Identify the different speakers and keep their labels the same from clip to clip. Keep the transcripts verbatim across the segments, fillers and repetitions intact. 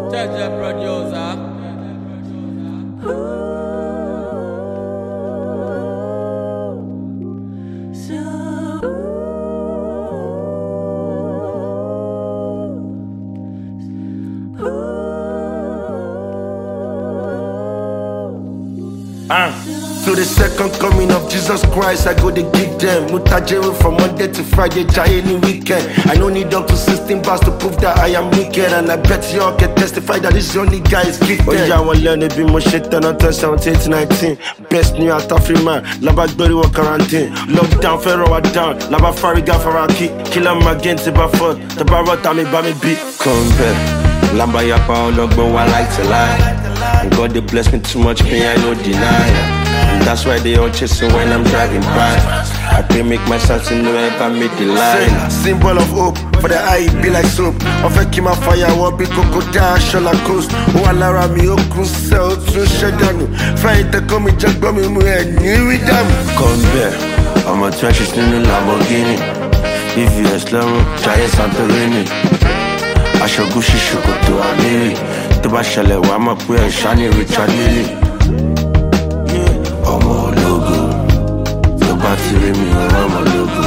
Speaker 1: Jaja producer.
Speaker 2: Uh, to the second coming of Jesus Christ, I go to give them Mutajero from Monday to Friday, Jai any weekend. I don't need up to sixteen bars to prove that I am wicked, and I bet y'all can testify that this only guy is gifted. Oh yeah, I want to learn to be more shit than I turn seventeen to nineteen. Best new out of free man, Laba Glory wa quarantine. Lockdown, Ferro wa down, Laba Fariga Faraki. Kill him again, Tiba Ford, the Barota me Bami beat. Come back, Lamba Yapa, Logbo, I like to lie. And God they bless me too much pain, I no deny. And that's why they all chasing when I'm driving by. I pray make myself to know if I make the line. Symbol of hope, for the eye be like soap. I feel keep my fire, what be cocoa dash on a coast. Oh, I love me, oh, cruise out to Shadano. Fight the come and jack bomb me, and you with them. Come back, I'm a trash in the Lamborghini. If you are slow, try Santorini. I shall go, she should go to a lady. To bá ṣẹlẹ̀ wá mọ̀ pé ẹ̀ṣá ni Richard Mille. Ọmọ ológo tó bá ti rí mi ọ̀rọ̀ ọmọ ológo.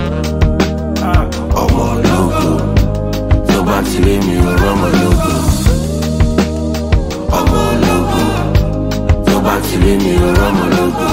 Speaker 2: Ọmọ ológo tó bá ti rí mi ọ̀rọ̀ ọmọ ológo. Ọmọ ológo tó bá ti rí mi ọ̀rọ̀ ọmọ ológo.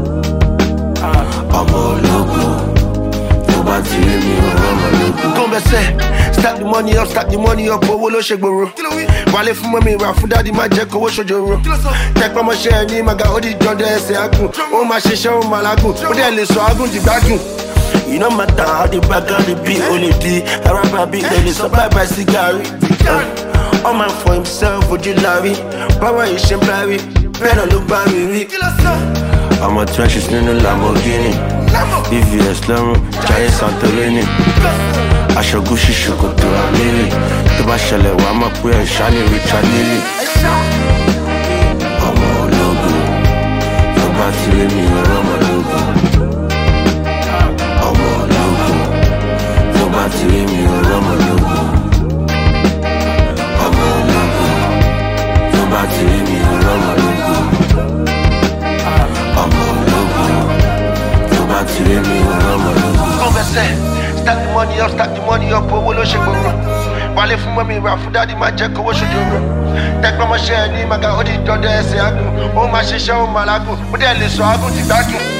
Speaker 2: Ọmọ ológo tó bá ti rí mi ọ̀rọ̀ ọmọ ológo. Kọ́ńbẹ́sẹ̀ stack the money up, stack the money up, owó ló ṣe gbòòrò. Wálé fún mọ́mí ra fún dádì má jẹ́ kówó ṣojoro. Tẹ́pẹ́ mọ́ṣẹ́ ẹni màgà ó di dandan ẹsẹ̀ agùn. Ó máa ṣiṣẹ́ ó máa lágùn, ó dẹ̀ lè sọ agùn dìgbàgùn. You no matter how the background the beat, only the Araba beat, they dey survive by cigari. Uh, all man for himself, ojú lárí. Báwa yìí ṣe ń bárí, bẹ́ẹ̀ náà ló bá mi rí. I'm a trenches nínú Lamborghini. If you are slow, Jai Santorini. Aṣọ Gucci ṣòkòtò àmìrì. Tó bá ṣẹlẹ̀ wá mọ̀ pé ẹ̀ṣá ni Richard Mille. Ọmọ ológo tó bá ti rí mi ọ̀rọ̀ ọmọ ológo. Ọmọ ológo tó bá ti rí mi ọ̀rọ̀ ọmọ ológo. Ọmọ ológo tó bá ti rí mi ọ̀rọ̀ ọmọ ológo. Ọmọ ológo tó bá ti rí mi ọ̀rọ̀ ọmọ ológo. Converse. Stack the money up, stack the money up, owó ló ṣe gbòòrò. Wálé fún mọ́mí ra fún dádì má jẹ́ kówó ṣojoro. Tẹ́pẹ́ mọ́ṣẹ́ ẹni màgà ó di dandan ẹsẹ̀ agùn. Ó máa ṣiṣẹ́ ó máa lágùn, ó dẹ̀ lè sọ agùn dìgbàgùn.